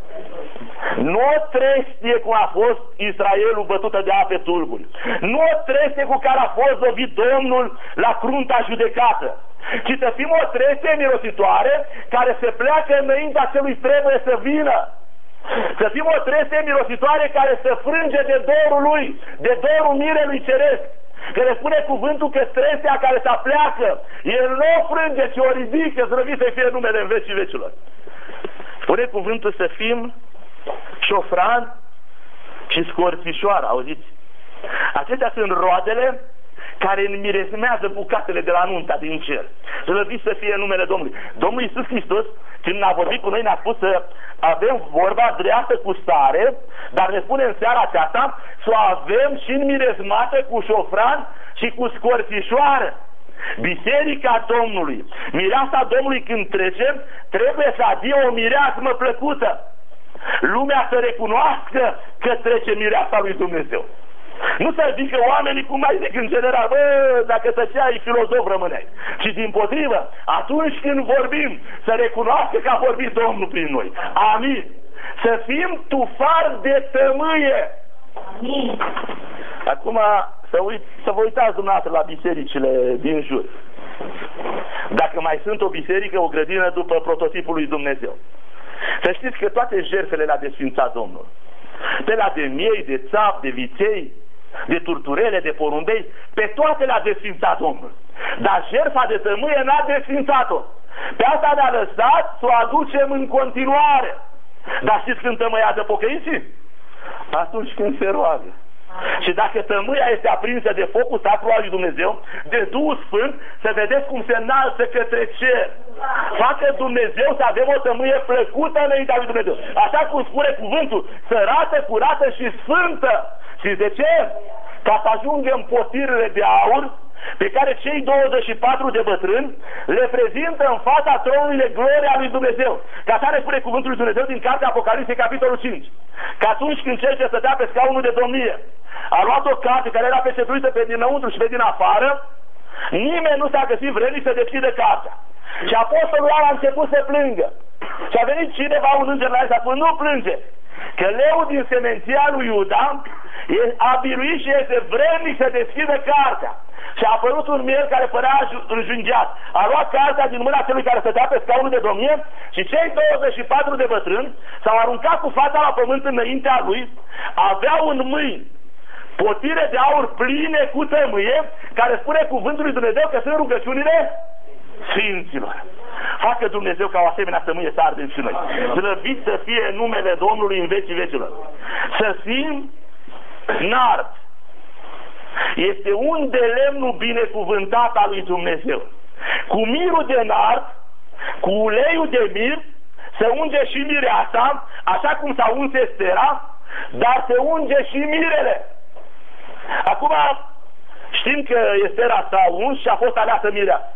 Nu o trestie cum a fost Israelul bătută de ape tulburi. Nu o trestie cu care a fost lovit Domnul la crunta judecată, ci să fim o trestie mirositoare care se pleacă înaintea celui trebuie să vină. Să fim o trestie mirositoare care să frânge de dorul lui, de dorul mirelui ceresc. Că le spune cuvântul că trestia care se pleacă, el nu o frânge, ci o ridică, slăvit să fie numele în vecii vecilor. Spune cuvântul să fim șofran și scorțișoară, auziți? Acestea sunt roadele care înmiresmează bucatele de la nunta din cer. Slăvit să fie numele Domnului. Domnul Iisus Hristos, când a vorbit cu noi, ne-a spus să avem vorba dreaptă cu stare, dar ne spune în seara aceasta să o avem și înmiresmată cu șofran și cu scorțișoară. Biserica Domnului, mireasa Domnului când trece, trebuie să adie o mireasmă plăcută. Lumea să recunoască că trece mireasa lui Dumnezeu. Nu să zică oamenii cum mai zic în general, bă, dacă tăceai filozof rămâneai. Și dimpotrivă, atunci când vorbim, să recunoască că a vorbit Domnul prin noi. Amin. Să fim tufari de tămâie. Amin. Acum să, uit, să vă uitați dumneavoastră la bisericile din jur. Dacă mai sunt o biserică, o grădină după prototipul lui Dumnezeu. Să știți că toate jertfele le-a desfințat Domnul. De la de miei, de țap, de viței, de turturele, de porumbei, pe toate le-a desfințat Domnul. Dar jertfa de tămâie n-a desfințat-o. Pe asta ne-a lăsat să o aducem în continuare. Dar știți când tămâiază pocăiții? Atunci când se roagă. Și dacă tămâia este aprinsă de focul sacru al lui Dumnezeu, de Duhul Sfânt, să vedeți cum se înalță către cer. Facă Dumnezeu să avem o tămâie plăcută înaintea lui Dumnezeu. Așa cum spune cuvântul, sărată, curată și sfântă. Și de ce? Ca să ajungem potirele de aur pe care cei douăzeci și patru de bătrâni le prezintă în fața tronului de gloria lui Dumnezeu. Că așa ne spune cuvântul lui Dumnezeu din cartea Apocalipsei, capitolul cinci. Că atunci când cel ce stătea pe scaunul de domnie a luat o carte care era pecetluită pe dinăuntru și pe din afară, Nimeni nu s-a găsit vrednic să deschidă cartea. Și apostolul Ioan a început să plângă. Și a venit cineva, un înger la el, și a spus, nu plânge, că leul din semenția lui Iuda a biruit și este vrednic să deschidă cartea. Și a apărut un miel care părea înjunghiat. A luat cartea din mâna celui care stătea pe scaunul de domnie și cei douăzeci și patru de bătrâni s-au aruncat cu fața la pământ înaintea lui. Aveau în mâini potire de aur pline cu tămâie, care spune cuvântul lui Dumnezeu că sunt rugăciunile Sfinților. Facă Dumnezeu ca o asemenea tămâie să ardem și noi. Slăvit să fie numele Domnului în vecii vecilor. Să fim nard. Este un de lemnul binecuvântat al lui Dumnezeu. Cu mirul de nard, cu uleiul de mir, se unge și mireasa, așa cum s-a uns Estera, dar se unge și mirele. Acum știm că Estera s-a uns și a fost aleasă mireasa.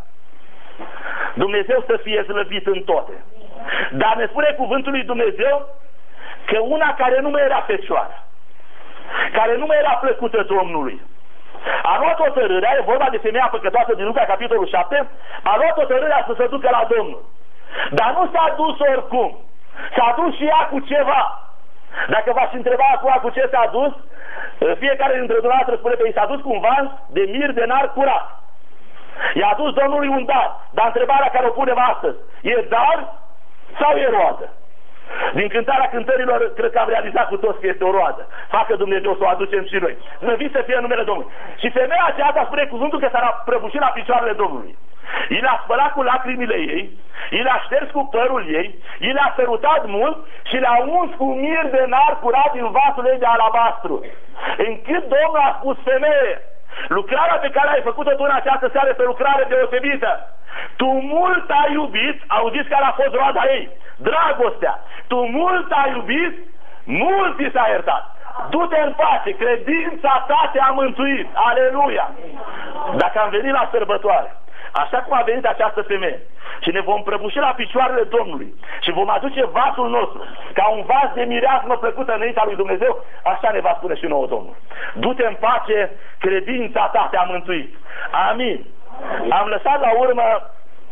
Dumnezeu să fie slăvit în toate. Dar ne spune cuvântul lui Dumnezeu că una care nu mai era fecioară, care nu mai era plăcută Domnului, a luat hotărârea, e vorba de femeia păcătoasă din Luca, capitolul șapte, a luat hotărârea să se ducă la Domnul. Dar nu s-a dus oricum. S-a dus și ea cu ceva. Dacă v-aș întreba acum cu ce s-a dus, fiecare dintre dumneavoastră spune că i s-a dus cu un vans de mir de nar curat. I-a dus Domnului un dar. Dar întrebarea care o punem astăzi, e dar sau e roadă? Din cântarea cântărilor, cred că am realizat cu toți că este o roadă. Facă Dumnezeu să o aducem și noi. Slăvit să fie numele Domnului. Și femeia aceasta spune cuvântul că s-a prăbușit la picioarele Domnului. I l-a spălat cu lacrimile ei, i l-a șters cu părul ei, i l-a sărutat mult și l-a uns cu mir de nar curat din vasul ei de alabastru. Încât Domnul a spus, femeie, lucrarea pe care ai făcut-o tu în această seară este o lucrare deosebită. Tu mult ai iubit, auziți care a fost roada ei, dragostea. Tu mult ai iubit, mult ți s-a iertat. Du-te în pace, credința ta te-a mântuit. Aleluia! Dacă am venit la sărbătoare, așa cum a venit această femeie, și ne vom prăbuși la picioarele Domnului și vom aduce vasul nostru ca un vas de mireasmă plăcută înaintea lui Dumnezeu, așa ne va spune și nouă Domnul. Du-te în pace, credința ta te-a mântuit. Amin. Am lăsat la urmă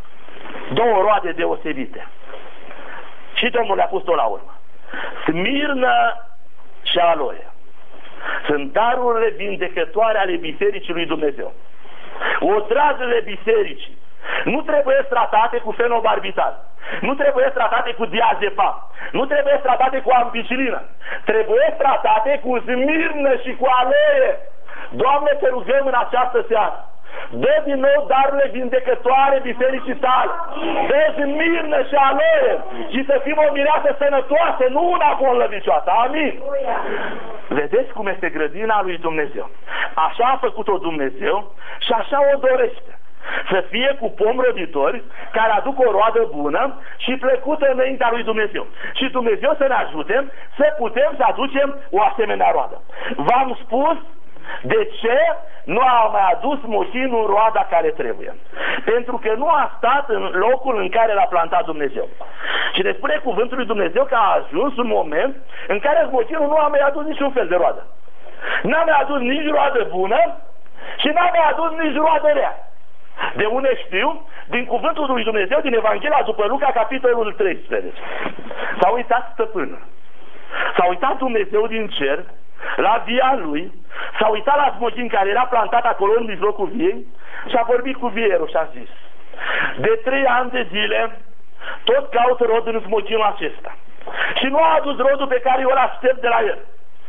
două roade deosebite. Și Domnul le-a pus tot la urmă. Smirnă și aloie. Sunt darurile vindecătoare ale Bisericii lui Dumnezeu. Odrajele bisericii nu trebuie tratate cu fenobarbital, nu trebuie tratate cu diazepam, nu trebuie tratate cu ampicilină, trebuie tratate cu smirnă și cu aloie. Doamne, te rugăm în această seară, dă din nou darurile vindecătoare bisericii tale, dă smirnă și aloie și să fim o mireasă sănătoasă, nu una bolnăvicioasă. Amin. Vedeți cum este grădina lui Dumnezeu. Așa a făcut-o Dumnezeu și așa o dorește. Să fie cu pomi roditori care aduc o roadă bună și plăcută înaintea lui Dumnezeu. Și Dumnezeu să ne ajute să putem să aducem o asemenea roadă. V-am spus de ce nu a mai adus mochinul roada care trebuie. Pentru că nu a stat în locul în care l-a plantat Dumnezeu. Și ne spune cuvântul lui Dumnezeu că a ajuns un moment în care mochinul nu a mai adus niciun fel de roadă. N-a mai adus nici roadă bună și n-a mai adus nici roadă rea. De unde știu? Din cuvântul lui Dumnezeu din Evanghelia după Luca, capitolul treisprezece. S-a uitat stăpânul. S-a uitat Dumnezeu din cer la via lui, s-a uitat la smochin care era plantat acolo în mijlocul viei și a vorbit cu vierul și a zis: de trei ani de zile tot caut rod în smochinul acesta și nu a adus rodul pe care eu îl aștept de la el.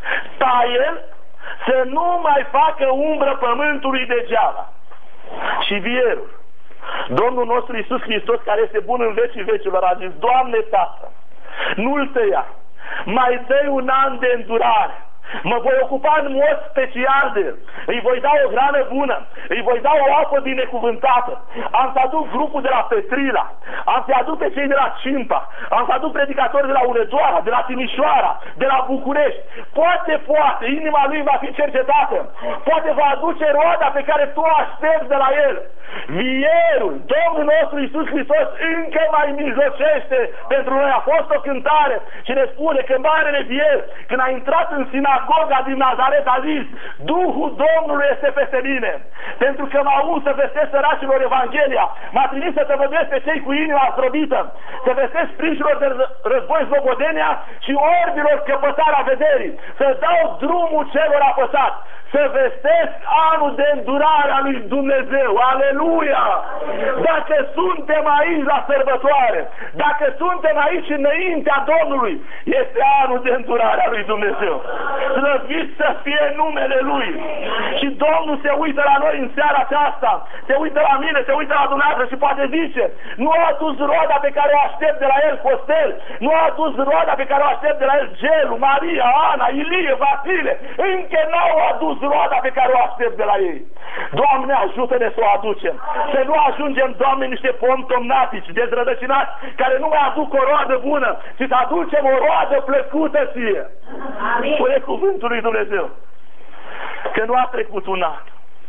Tai-el să nu mai facă umbră pământului degeaba. Și vierul, Domnul nostru Iisus Hristos, care este bun în vecii vecilor, a zis: Doamne Tată, nu-l tăia, mai dă un an de îndurare. Mă voi ocupa în mod special de el. Îi voi da o hrană bună, îi voi da o apă binecuvântată. Am să aduc grupul de la Petrila, am să aduc pe cei de la Cimpa, am să aduc predicatori de la Unedoara, de la Timișoara, de la București. Poate, poate, inima lui va fi cercetată. Poate va aduce roada pe care tu o aștepți de la el. Vierul, Domnul nostru Iisus Hristos încă mai mijlocește pentru noi. A fost o cântare și ne spune că marele vier, când a intrat în Sinagoga, sinagoga din Nazaret a zis: Duhul Domnului este peste mine, pentru că m-a uns să vestesc săracilor Evanghelia, m-a trimis să tăvăduiesc pe cei cu inima zdrobită, să vestesc prinșilor de război slobodenia și orbilor căpătarea vederii, să dau drumul celor apăsați, să vestesc anul de îndurare a lui Dumnezeu. Aleluia! Dacă suntem aici la sărbătoare, dacă suntem aici înaintea Domnului, este anul de îndurare a lui Dumnezeu. Slăvit să fie numele Lui. Și Domnul se uită la noi în seara aceasta, se uită la mine, se uită la dumneavoastră și poate zice: nu a adus roada pe care o aștept de la el Costel, nu a adus roada pe care o aștept de la el Gelu, Maria, Ana, Ilie, Vasile, încă n-au adus roada pe care o aștept de la ei. Doamne, ajută-ne să o aducem, să nu ajungem, Doamne, niște pomi tomnatici, dezrădăcinați, care nu mai aduc o roadă bună, ci să aducem o roadă plăcută ție. Spune cuvântul lui Dumnezeu că nu a trecut un an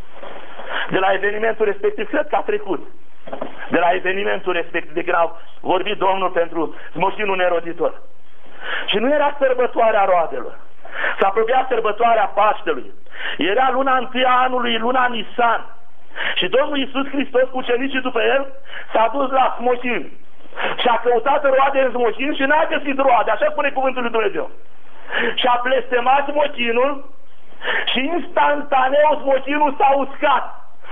de la evenimentul respectiv, cred că a trecut de la evenimentul respectiv de când a vorbit Domnul pentru smoșinul neroditor. Și nu era sărbătoarea roadelor. S-a apropiat sărbătoarea Paștelui. Era luna întâi a anului, luna Nisan. Și Domnul Iisus Hristos cu ucenicii după el s-a dus la smoșin. Și a căutat roade în smoșin și n-a găsit roade. Așa spune cuvântul lui Dumnezeu. Și a blestemat smochinul și instantaneu smochinul s-a uscat.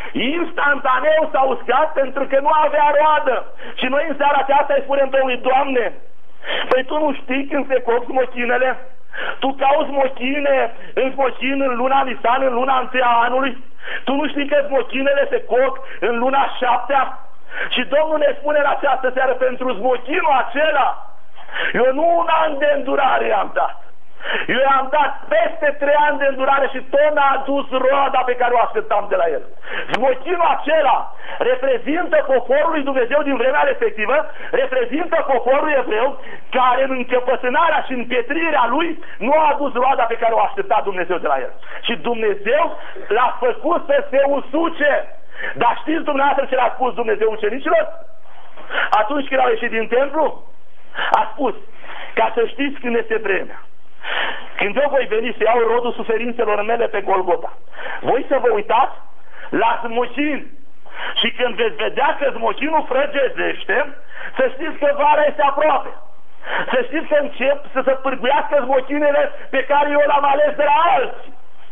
Instantaneu s-a uscat pentru că nu avea roadă. Și noi în seara aceasta îi spunem Domnului: Doamne, păi Tu nu știi când se cop smochinele? Tu cauți smochine în smochin în luna Nisan, în luna întâi a anului? Tu nu știi că smochinele se coc în luna șaptea? Și Domnul ne spune în această seară: pentru smochinul acela eu nu un an de îndurare i-am dat, eu i-am dat peste trei ani de îndurare și tot n-a adus roada pe care o așteptam de la el. Smochinul acela reprezintă poporul lui Dumnezeu din vremea respectivă, reprezintă poporul evreu care în încăpățânarea și împietrirea lui nu a adus roada pe care o aștepta Dumnezeu de la el. Și Dumnezeu l-a făcut să se usuce. Dar știți dumneavoastră ce le-a spus Dumnezeu ucenicilor? Atunci când au ieșit din templu, a spus: ca să știți când este vremea, când eu voi veni să iau rodul suferințelor mele pe Golgota, voi să vă uitați la smochin. Și când veți vedea că smochinul frăgezește, să știți că vara este aproape. Să știți că încep să se pârguiască smochinele pe care eu l-am ales de la alții.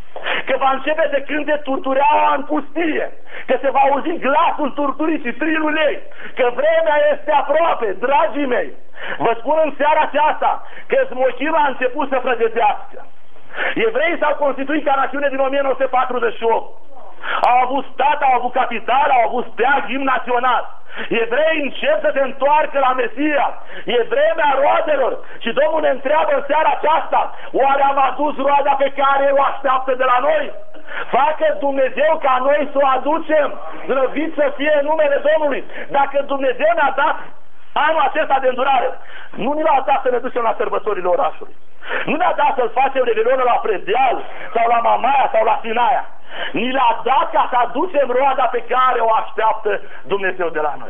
Că va începe de cânte turtureaua în pustie, că se va auzi glasul turturii și trilul ei, că vremea este aproape. Dragii mei, vă spun în seara aceasta că smochinul a început să frăgezească. Evreii s-au constituit ca națiune din o mie nouă sute patruzeci și opt. Au avut stat, au avut capital, au avut steag, imn național. Evreii încep să se întoarcă la Mesia. E vremea roadelor. Și Domnul ne întreabă în seara aceasta: oare am adus roada pe care o așteaptă de la noi? Facă Dumnezeu ca noi să o aducem. Slăvit să fie numele Domnului. Dacă Dumnezeu ne-a dat anul acesta de îndurare, nu ne l-a dat să ne ducem la sărbătorile orașului, nu ne-a dat să-l facem revelionul la Predeal sau la Mamaia sau la Sinaia. Ni l-a dat ca să aducem roada pe care o așteaptă Dumnezeu de la noi.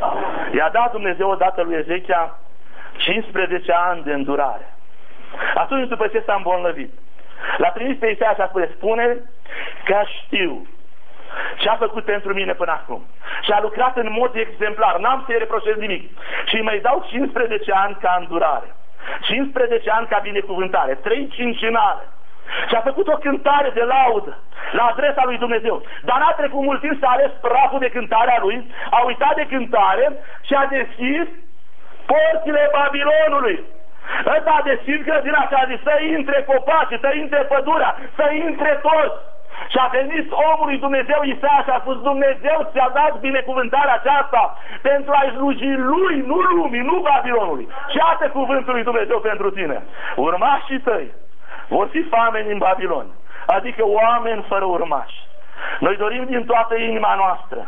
I-a dat Dumnezeu odată lui Ezechia cincisprezece ani de îndurare. Atunci, după ce s-a îmbolnăvit, l-a trimis pe Isaia și a spus: spune că știu ce a făcut pentru mine până acum și a lucrat în mod exemplar, n-am să-i reproșez nimic, și îi mai dau cincisprezece ani ca îndurare, cincisprezece ani ca binecuvântare, trei cincinale. Și a făcut o cântare de laudă la adresa lui Dumnezeu. Dar n-a trecut mult timp, s-a ales praful de cântarea lui, a uitat de cântare și a deschis porțile Babilonului. Ăsta a deschis grădina și a zis: să intre copaci, să intre pădurea, să intre toți. Și a venit omul lui Dumnezeu Isaia și a spus: Dumnezeu ți-a dat binecuvântarea aceasta pentru a-i sluji lui, nu lumii, nu Babilonului. Și iată cuvântul lui Dumnezeu pentru tine: urmașii tăi vor fi fameni în Babilon, adică oameni fără urmași. Noi dorim din toată inima noastră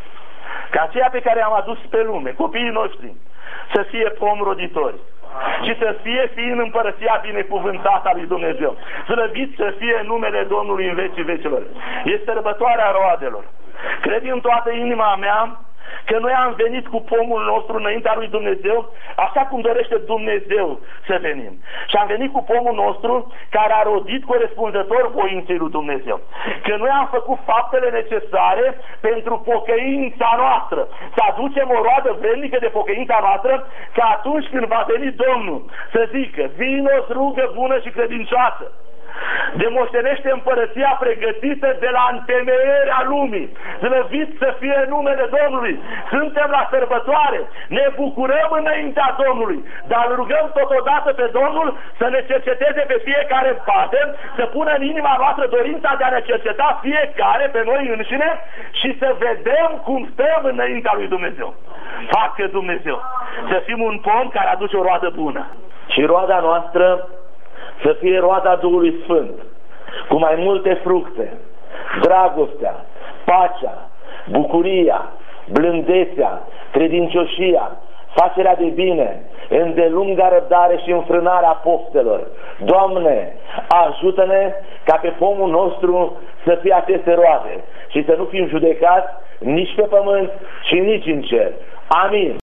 ca aceia pe care am adus pe lume, copiii noștri, să fie pom roditori și să fie fii în împărăția binecuvântată a lui Dumnezeu. Slăvit să fie numele Domnului în vecii vecilor. Este sărbătoarea roadelor. Cred în toată inima mea că noi am venit cu pomul nostru înaintea lui Dumnezeu, așa cum dorește Dumnezeu să venim. Și am venit cu pomul nostru care a rodit corespunzător voinței lui Dumnezeu. Că noi am făcut faptele necesare pentru pocăința noastră, să aducem o roadă vrednică de pocăința noastră, că atunci când va veni Domnul să zică, vino rugă bună și credincioasă, demoștenește împărăția pregătită de la întemeierea lumii, slăvit să fie numele Domnului. Suntem la sărbătoare, ne bucurăm înaintea Domnului, dar îl rugăm totodată pe Domnul să ne cerceteze pe fiecare în parte, să pună în inima noastră dorința de a ne cerceta fiecare pe noi înșine și să vedem cum stăm înaintea lui Dumnezeu. Facă Dumnezeu să fim un pom care aduce o roadă bună. Și roada noastră să fie roada Duhului Sfânt, cu mai multe fructe: dragostea, pacea, bucuria, blândețea, credincioșia, facerea de bine, îndelunga răbdare și înfrânarea poftelor. Doamne, ajută-ne ca pe pomul nostru să fie aceste roade și să nu fim judecați nici pe pământ și nici în cer. Amin.